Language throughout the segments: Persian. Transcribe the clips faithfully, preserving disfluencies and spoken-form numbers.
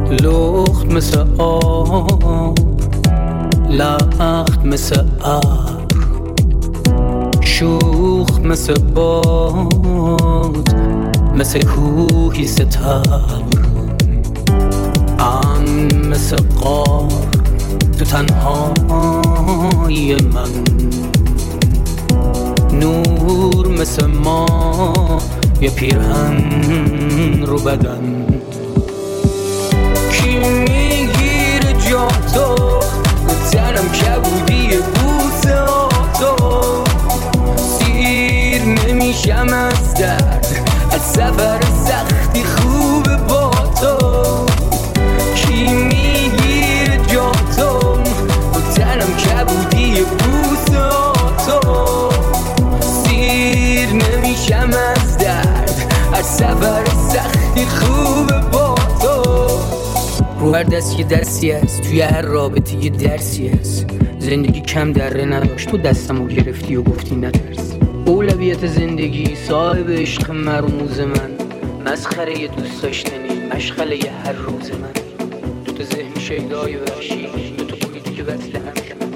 لخت مثل آب، لخت مثل ابر، شوخ مثل باد، مثل کوهی ستبر، ام مثل غار تو تنهای من، نور مثل ما یه پیرهن رو بدن. کی میگیره جا تو تنم کبودی بوسه ها تو، سیر نمیشم از درد از سفر سختی خوب با تو. کی میگیره جا تو تنم کبودی بوسه ها تو، سیر نمیشم از درد از سفر سختی خوب با تو. رو هر دست یه دستی هست، توی هر رابطه یه درسی هست. زندگی کم دره نداشت، تو دستمو گرفتی و گفتی نترس. اولویت زندگی صاحب عشق مرموز من، مسخره یه دوست داشتنی مشغله یه هر روز من. تو تو ذهن شیدای وحشی، تو تو بویدی که وصل هم شد.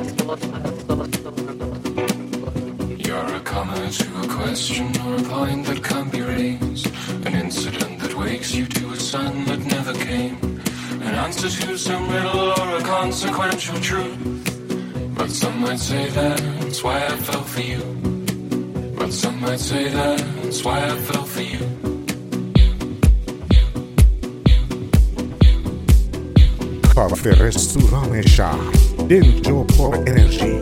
You're a comment to a question or a point that can't be raised, an incident that wakes you to a sun that never came, an answer to some riddle or a consequential truth. But some might say that's why I fell for you. But some might say that's why I fell for you. کافه رستوران شهر، دلجو پر انرژی.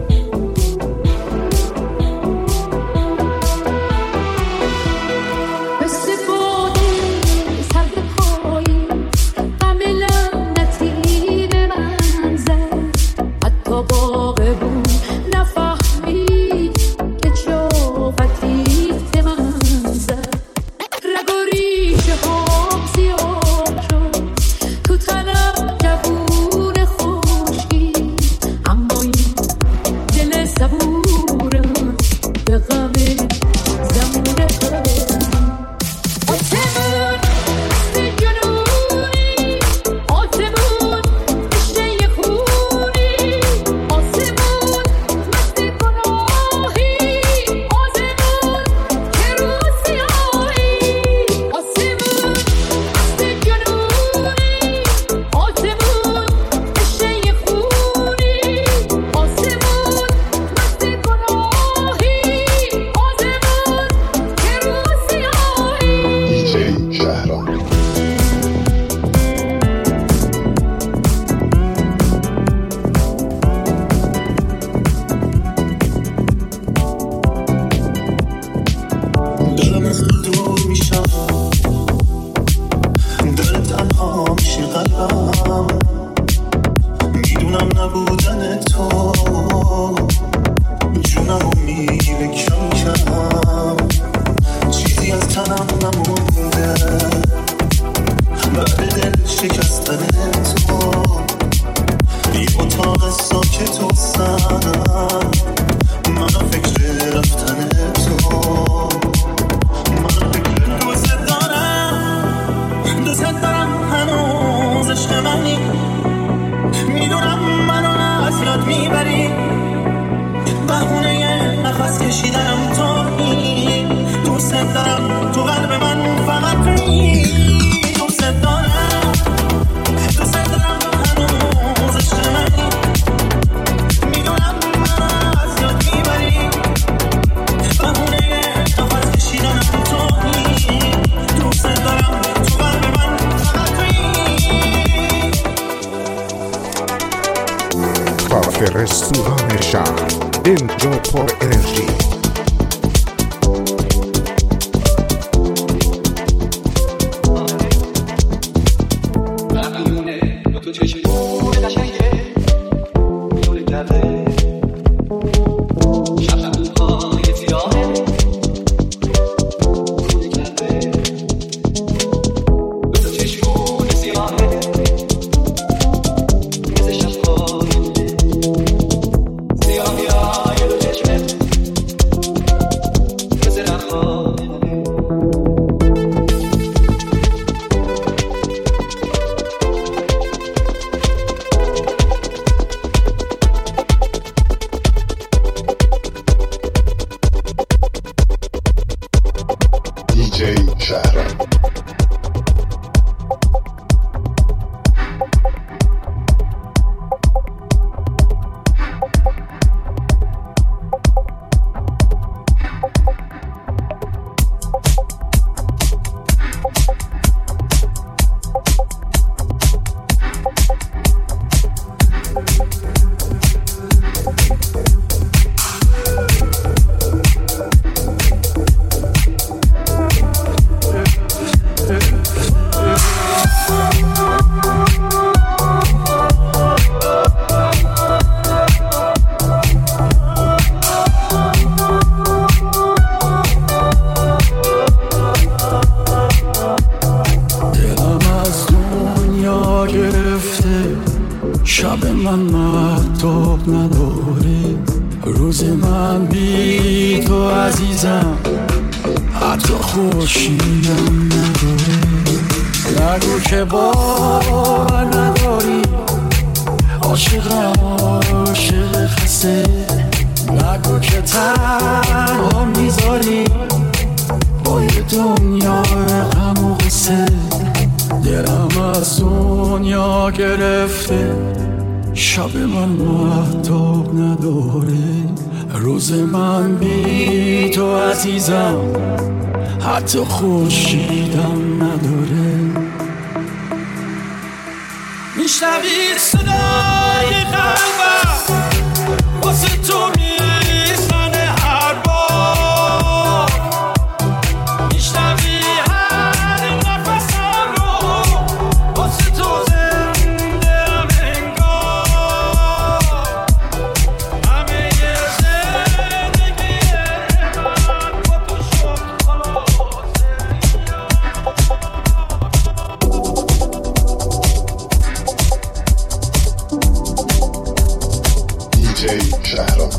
رستوران شهر، دلجو پر انرژی. شب من مهتاب نداره، روز من بی تو عزیزم حتی خورشیدم نداره. نگو که باور نداری، عاشقم عاشق خسته. نگو که تنها میذاری با یه دنیا غم و غصه. دلم از دنیا گرفته، شب من مهتاب نداره، روز من بی تو عزیزم حتی خورشیدم نداره. میشنوی صدای قلبم واسه تو میزنه هر بار، میشنوی هر نفسم رو واسه تو زنده ام انگار. همه یه زندگی من با تو شد خلاصه. دی جی شهرام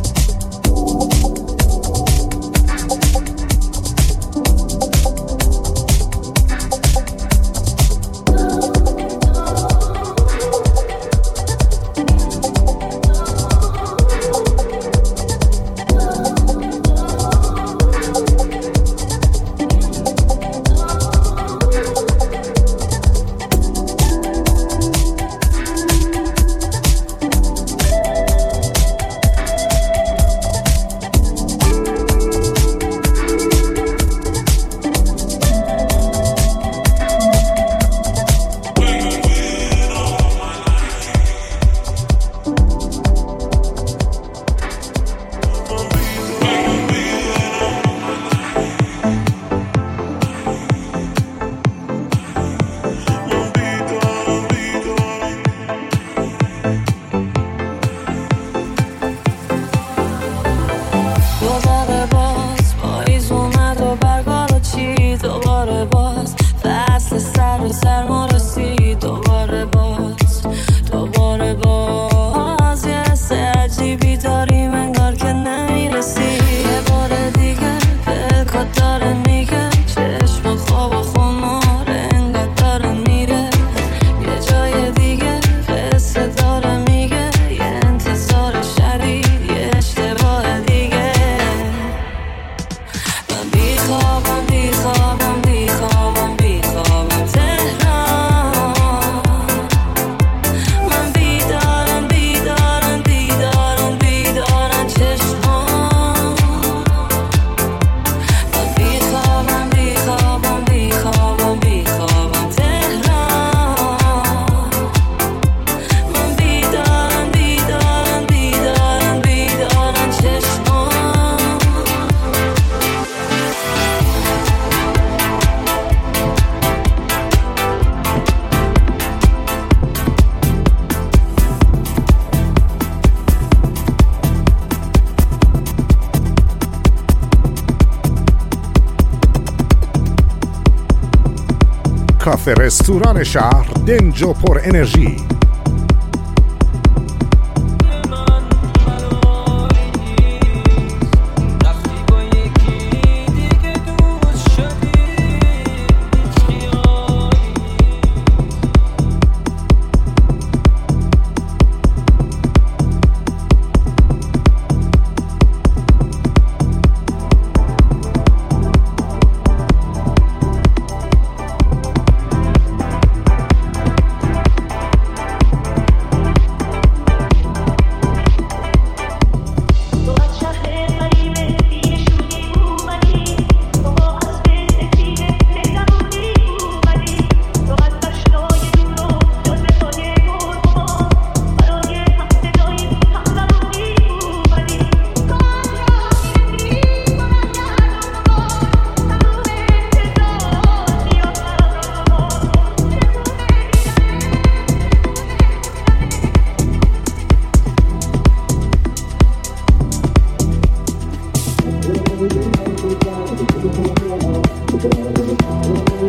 کافه رستوران شهر دنج و پر انرژی.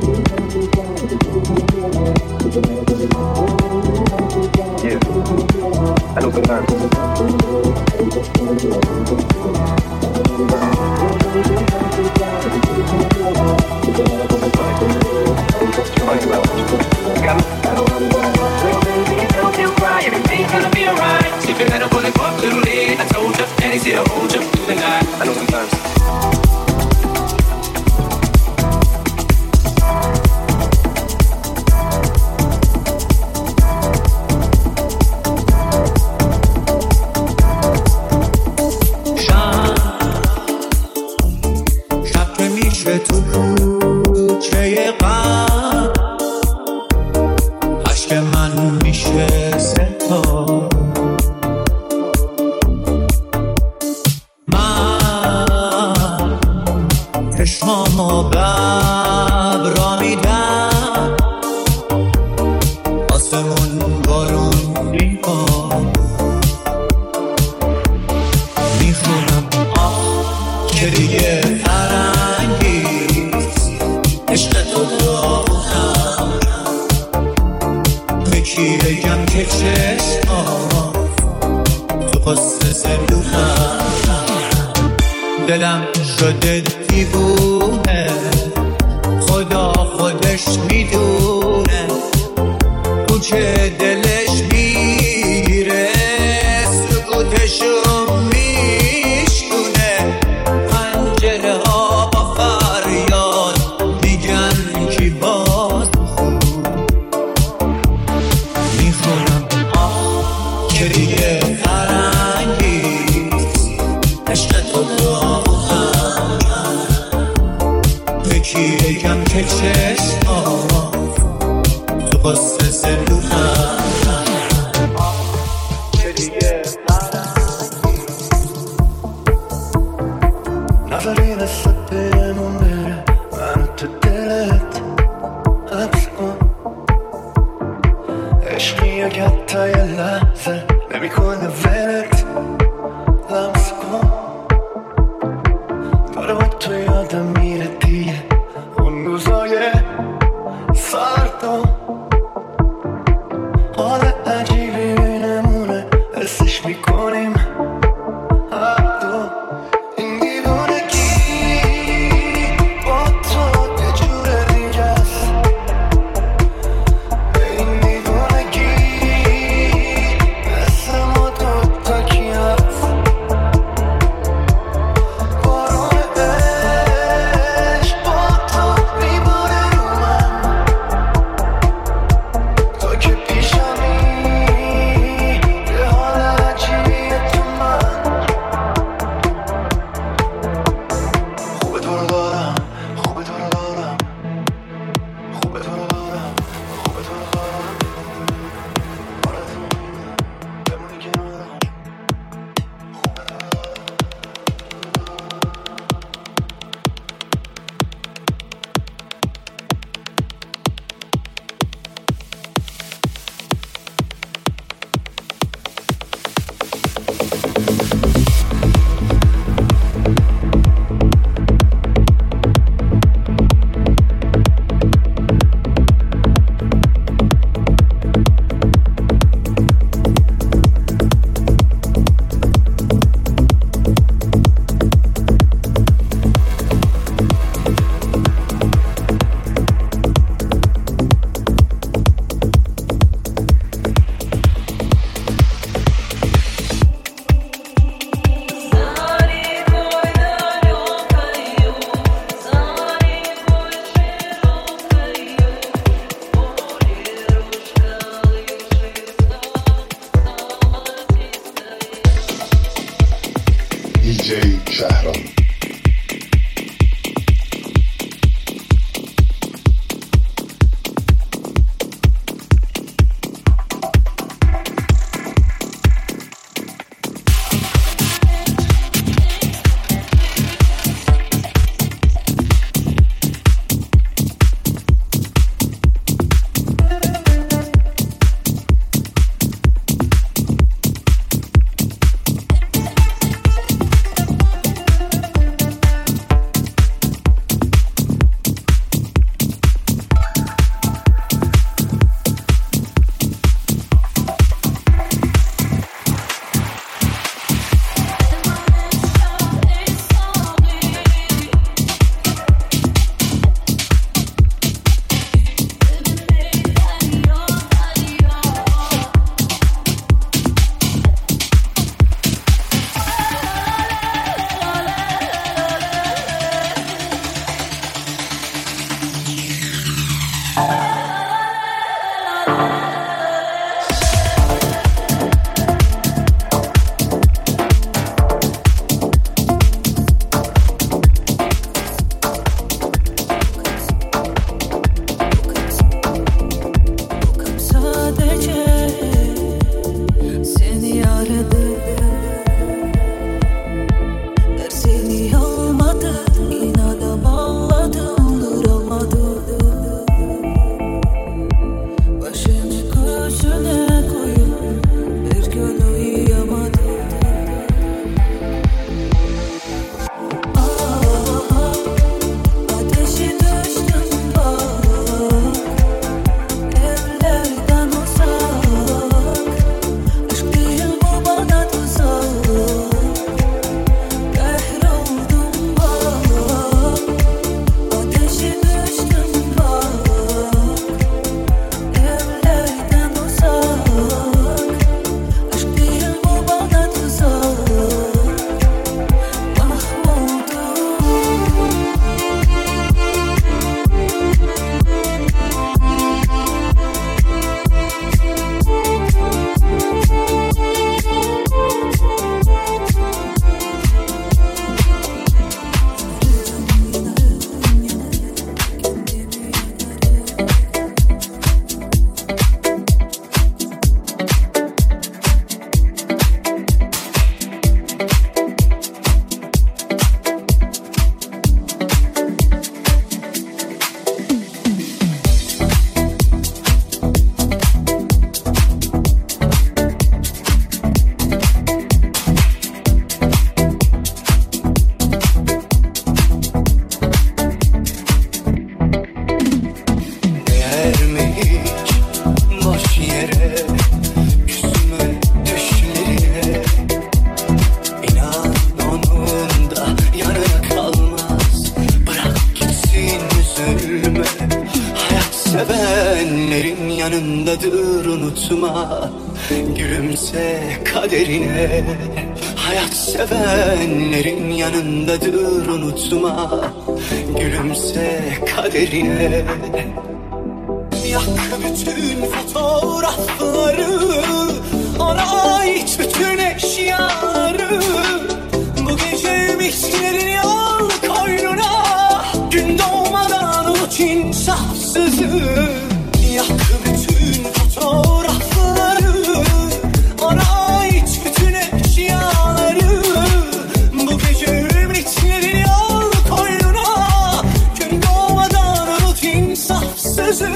Yeah. sevenlerin yanındadır unutma. Gülümse kaderine. Hayat sevenlerin yanındadır unutma. Gülümse kaderine. Yak bütün fotoğrafları, ona ait bütün eşyaları. Bu gece ümitlerin yol koynuna. Gün doğmadan unut insafsızı. Yak bütün fotoğrafları, ona ait bütün eşyaları. Bu gece ümitlerin yol koynuna. Gün doğmadan unut insafsızı.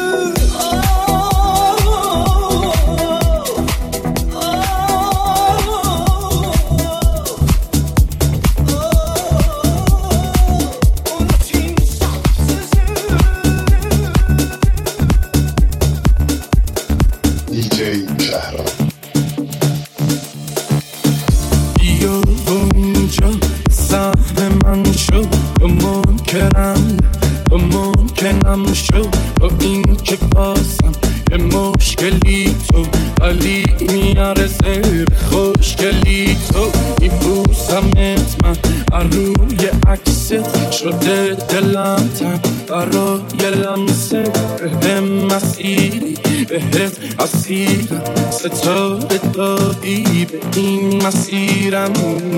شده دلم تن برای لمسه به مسیری بهت اسیرم ستاره دادی به این مسیرم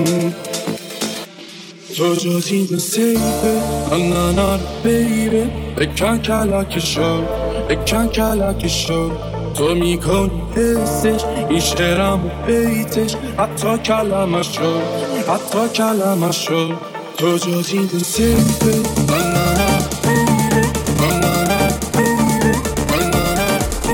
تو جزی به سیبه آنانا بیبه بکن کلک شد بکن کلک شد تو میکنی حسش این شعرم بیتش حتی کلمه شد حتی کلمه شد تو جزی به سیبه آنانا بیبه آنانا بیبه آنانا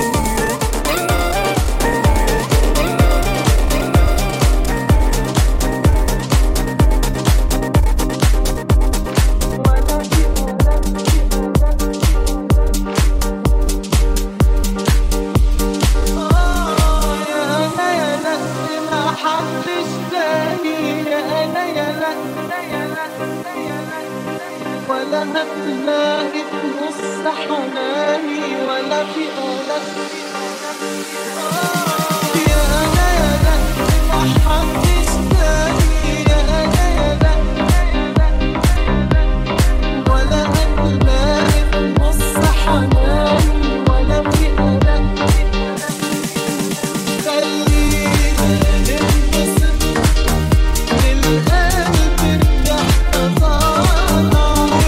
ولا هتلاقي نص حناني ولا في قلق يا أنا يا لا ما حدش تاني يا أنا يا لا ولا هتلاقي نص حناني ولا في قلق خلينا ننبسط للقلب ارتاح تطالع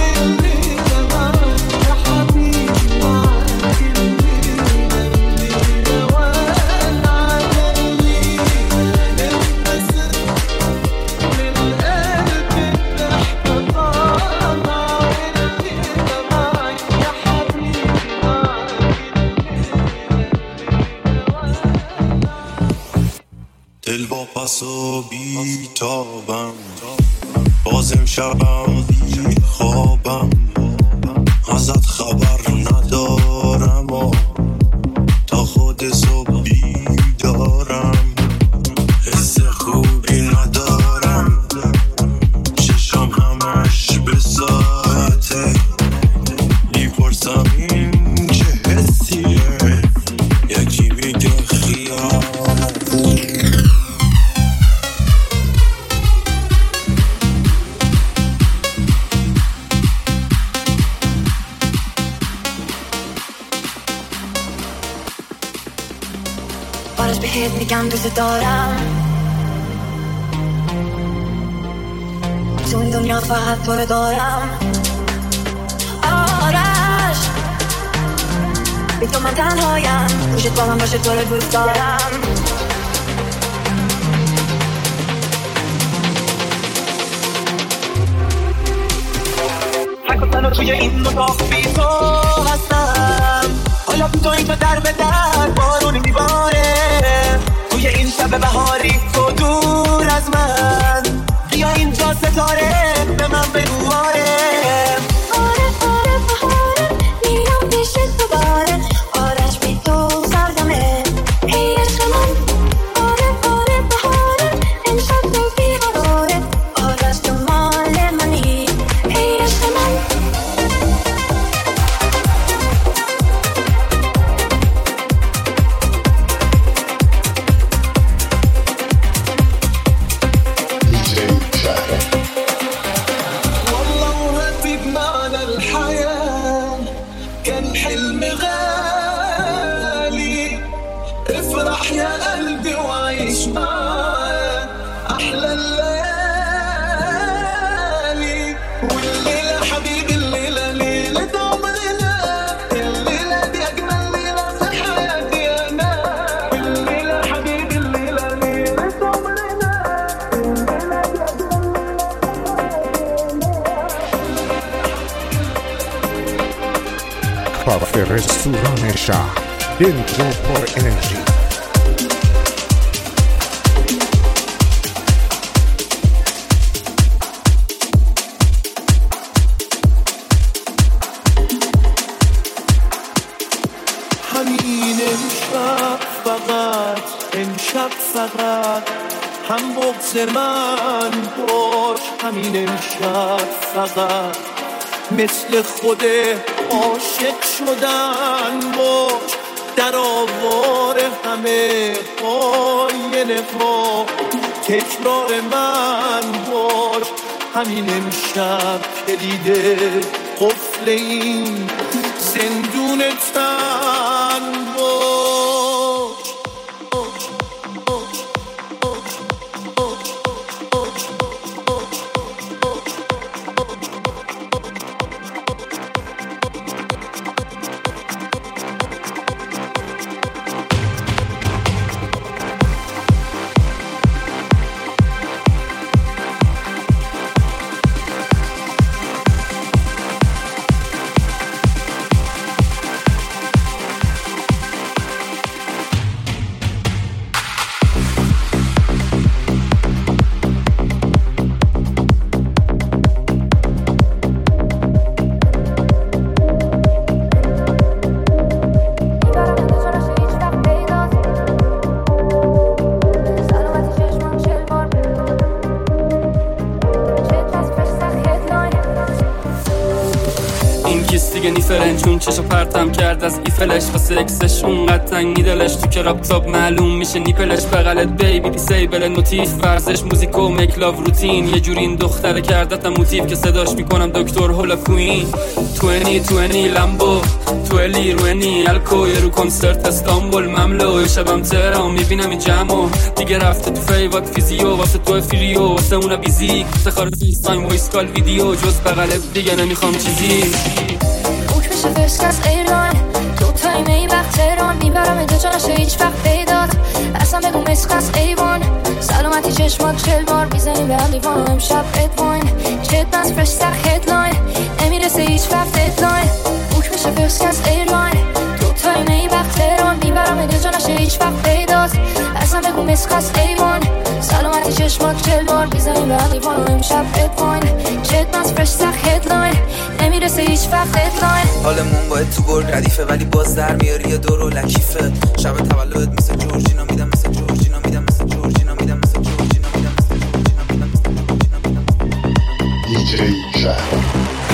دل با پس و بی تابم بازم شبم بی خوابم ازت خبر ندارم و تا خود صبح بیدارم حس خوبی ندارم چشم همش به ساعته میپرسم این چه حسیه یکی میگه خیال بهت میگم دوست دارم تو این دنیا فقط تو رو دارم آرش بی تو من تنهایم گوشت با من باشه تو رو دوست دارم حق منو توی این مطاف بی تو هستم حالا بی تو اینجا در به در بارونی میباره توی این شب بهاری تو دور از من بیا اینجا ستاره به من بگو آره آره آره بهاره میرم پیش تو باره آرش بی تو سردمه ای عشق من آره آره بهاره امشب تو بیقراره آرش تو مال منی ای عشق من ردیف رستوران شهر دنج و پر انرژی. همین امشب فقط امشب فقط هم بغض من باش، همین امشب فقط مثل خود عاشق شدن باش، در آوار همه آینه ها تکرار من باش، همین امشب کلید قفل این زندون تن باش. چون چشو پرتم کرد از ایفلش واسه اکسش اونقدر تنگی دلش تو کراپتاپ معلوم میشه نیپلش بغلت بیبی دیسیبل نوتیف ورزش موزیک و مکلاو روتین یه جوری این دختره کردتم موتیف که صداش میکنم دکتر هولا کوین توینی توینی لامبو تولی روینی الکو یه رو کنسرت استانبول مملو شبم تهران میبینم این جمعو دیگه رفته تو فیوات فیزیو واسه تو فریو واسه اونا بیزیک افتخار فیس تایم ویس کال ویدیو جز بغلت دیگه نمیخوام چیزی فرست کس ایران دو تایی می وقت تهران میبرم اینجا جا نشه هیچ وقت پیدات اصلا بگو مسخص ایوان سلامتی چشمات چل بار میزنیم به هم لیوان و امشب ادواین چت بس فرش سخ هدلاین نمیرسه هیچ وقت ددلاین بوک میشه فرست کس ایران دو تایی می وقت تهران میبرم اینجا جا نشه هیچ وقت پیدات اصلا بگو مسخص ایوان سلامتی چشمات چل بار میزنیم به هم لیوان و امشب ادواین چت بس فرش سخ هدلاین نمیرسه هیچ وقت ددلاین حالمون باید تو گرگ ردیفه ولی باز در میاری یه دور و لکیفه شب تولدت مثل جورجینا میدم مثل جورجینا میدم مثل جورجینا میدم مثل جورجینا میدم مثل جورجینا میدم مثل جورجینا میدم دیجی شهرام.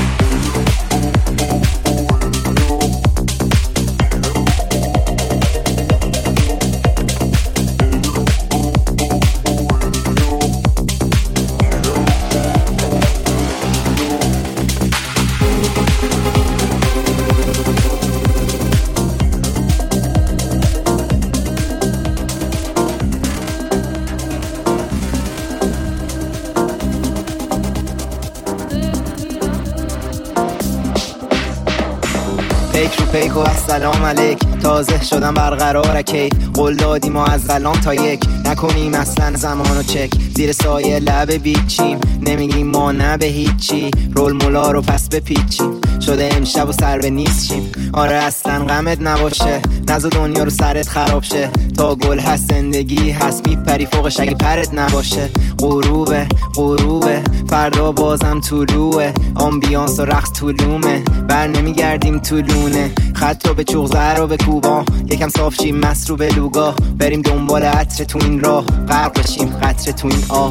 پیک رو پیک و السلام علیک تازه شدم برقرار کی قول دادیم و از الان تا یک نکنیم اصلا زمانو چک زیر سایه لب بیچیم نمیگیم ما نه به هیچی رول مولا رو پس بپیچیم شده امشب و سر به نیست چیم آره اصلا غمت نباشه نزا دنیا رو سرت خراب شه تا گل هست زندگی هست میپری فوقش اگه پرت نباشه غروبه غروبه فردا بازم طلوعه آمبیانس و رقص طولومه بر نمیگردیم طولونه خط رو به چغزر رو به کوبا یکم صاف شیم مست رو به لوگا بریم دنبال عطر تو این راه غرق بشیم قطر تو این آب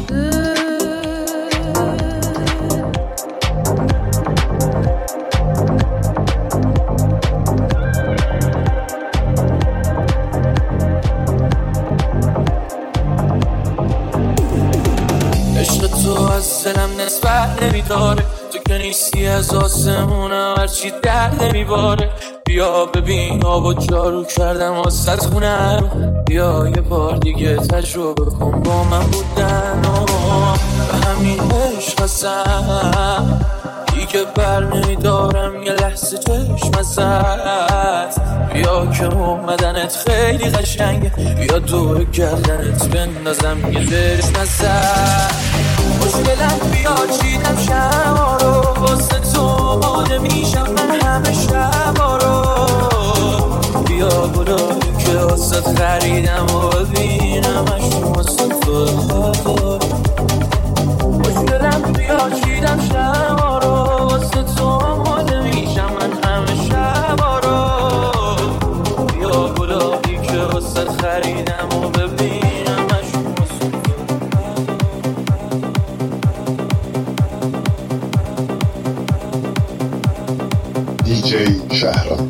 عشق تو از دلم نسبت نمیداره تو که نیستی از آسمونم هرچی درد نمیباره بیا ببین آب و جارو کردم واسه خونه رو بیا یه بار دیگه تجربه کن با من بودن به همین عشق هستم دیگه بر نمیدارم یه لحظه چشم ازت بیا که اومدنت خیلی قشنگه بیا دور گردنت بندازم یه چشم ازت خوشگلم بیا چیدم شما رو واسه تو آده میشم من همه شبا رو واسه خریدم و ببینمش واسه تو مشکلم بیا چیدم شبا رو واسه تو آماده میشم من همه شبا رو بیا گلابی که واسه خریدم و ببینمش واسه دیجی شهرام.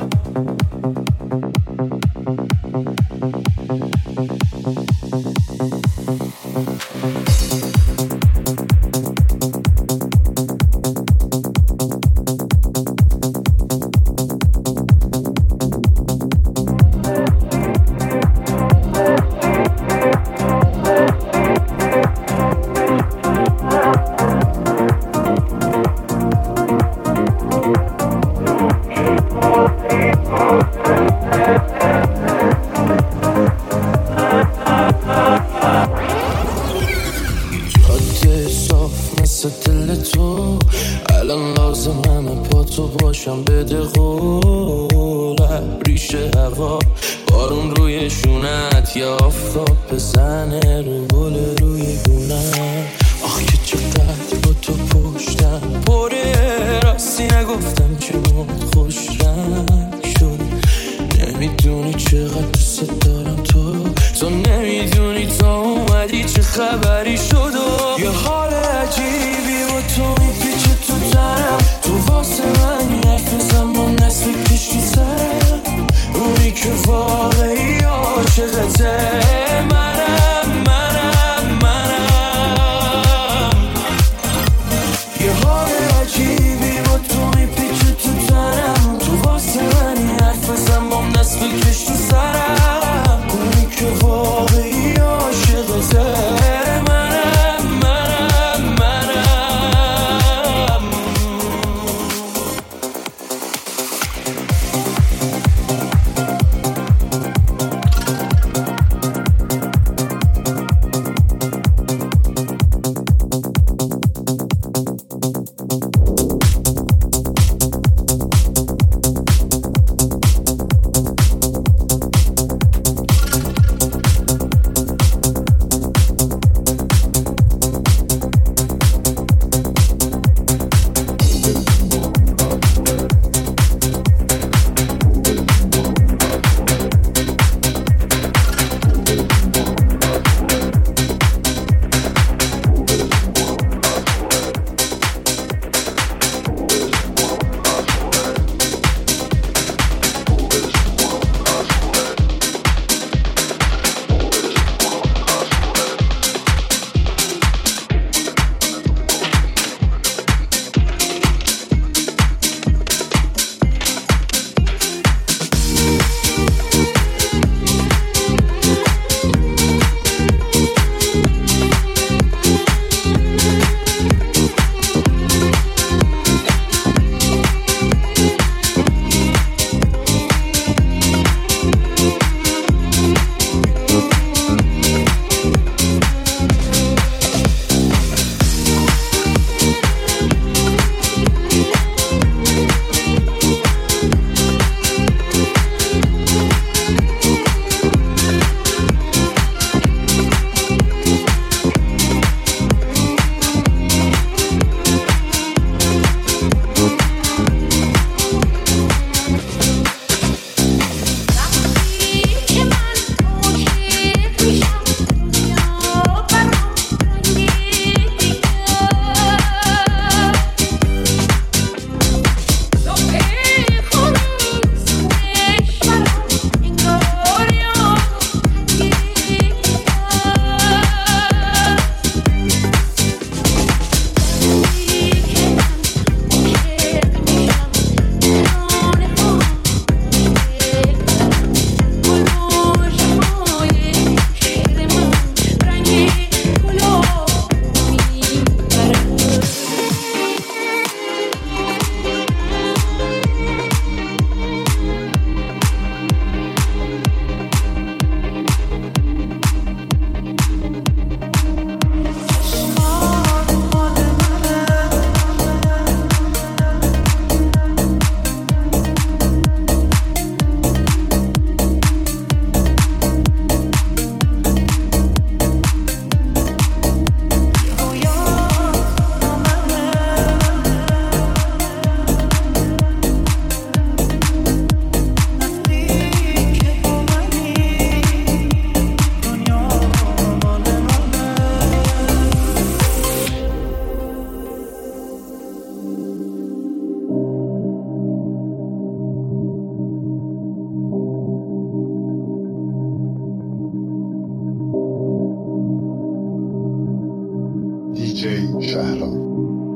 شهرام.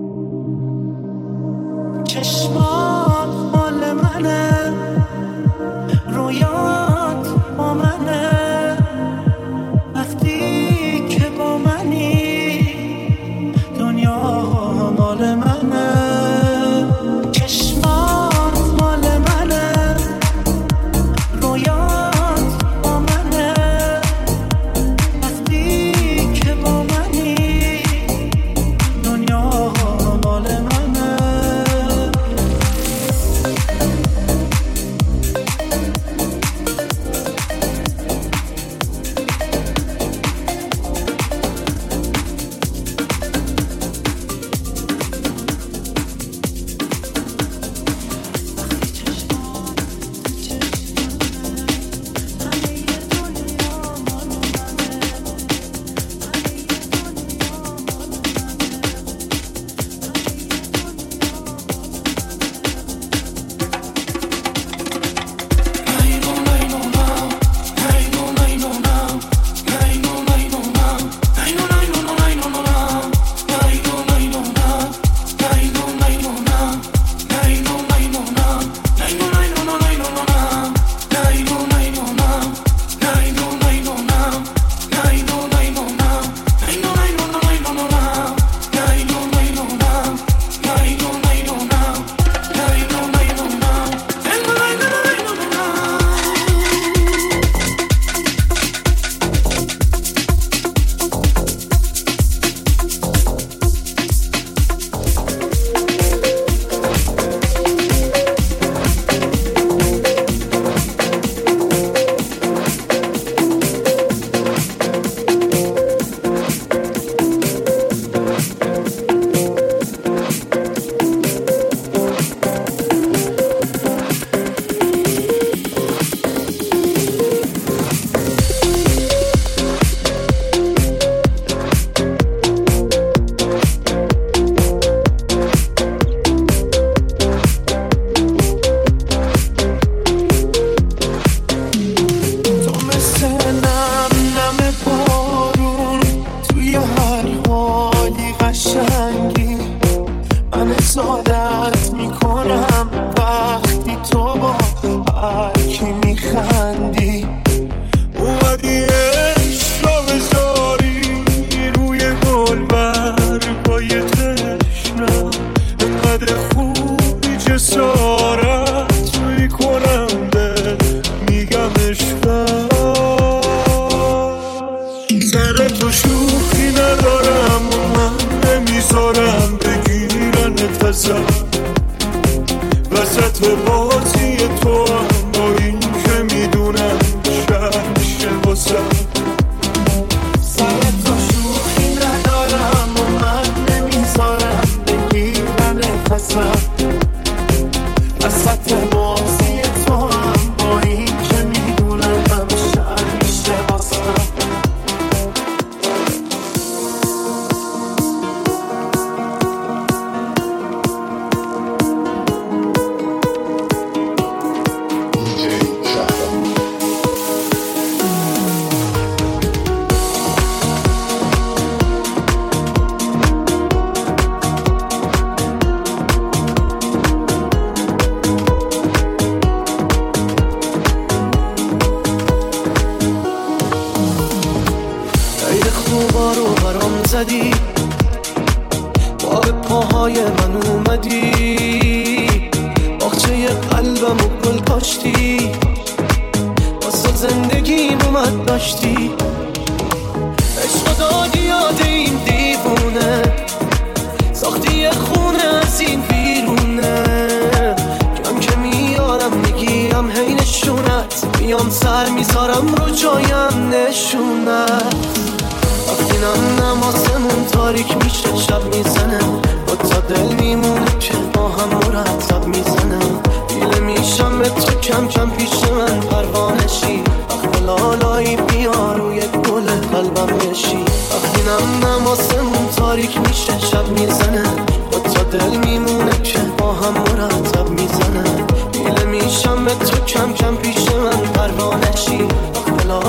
چشمات مال منه، رویات با منه، وقتی که با منی دنیا مال منه. چشمات مال منه، رویات با منه، وقتی که با منی دنیا مال منه.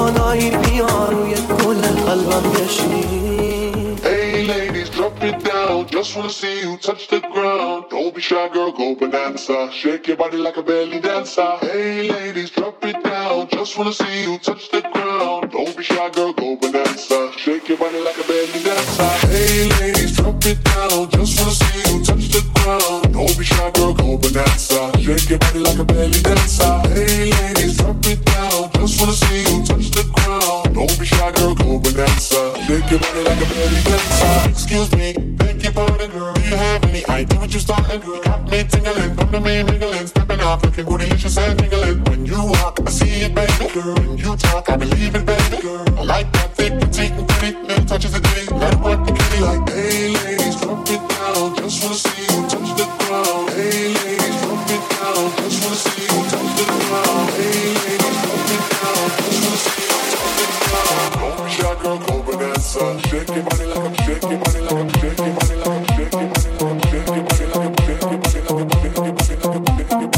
Hey ladies, drop it down. just wanna see you touch the ground. Don't be shy, girl, go bonanza. Shake your body like a belly dancer. Hey, ladies, drop it down. Just wanna see you touch the ground. Don't be shy, girl, go bonanza. Shake your body like a belly dancer. Hey, ladies, drop it down. Just wanna see you touch the ground. Don't be shy, girl, go bonanza. Shake your body like a belly dancer. Hey, ladies, drop it down. Just wanna see you touch the ground. Don't be shy, girl, go bonanza. Shake your body like a belly dancer. Excuse me, beg your pardon, girl. Do you have any idea what you're starting, girl? Got me tingling, come to me mingling, stepping off, looking good, delicious and tingling. When you walk, I see it, baby, girl. When you talk, I believe it, baby, girl. I like that thick, petite, and pretty, little touches of ditty. Let it work the kitty like, hey, ladies, drop it down. Just wanna see you touch the ground. Hey, ladies, drop it down. Just wanna see you touch the ground. Hey, ladies, drop it down. Just wanna see you touch the ground. Don't be shy, girl, go bonanza. Shake your body like I'm, shake your body like I'm, shake your body like I'm, shake your body like I'm, shake your body like I'm, shake your body like I'm, shake your body like I'm, shake your body like I'm, shake your body like I'm.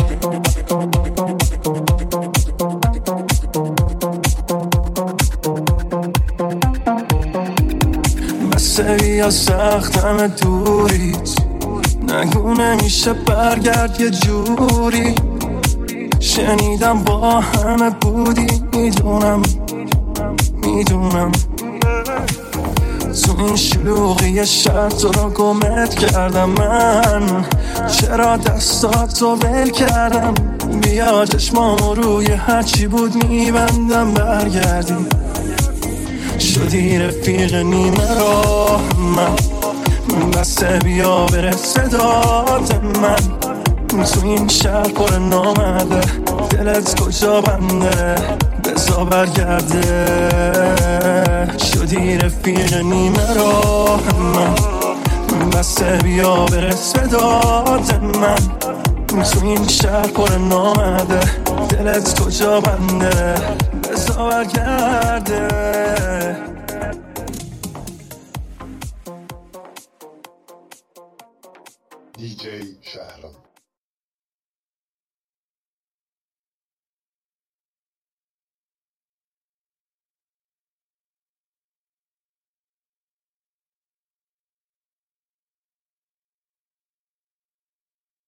یا سختم دوریت نگو نمیشه برگرد یه جوری شنیدم با همه بودی میدونم میدونم تو این شلوغی شب تو رو گمت کردم من چرا دستاتو ول کردم بیا چشمامو روی هرچی بود میبندم برگردی شدی رفیق نیمه راه من بسته بیا بره صدات من تو این شهر پر نامده دلت کجا بنده بزا برگرده شدی رفیق نیمه راه من بسته بیا بره صدات من تو این شهر پر نامده دلت کجا بنده بزا برگرده دی جی شهرام.